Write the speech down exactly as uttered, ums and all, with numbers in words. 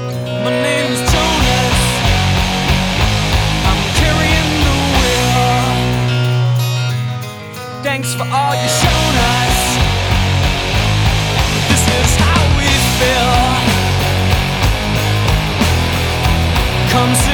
My name's Jonas. I'm carrying the wheel. Thanks for all you've shown us. This is how we feel. Come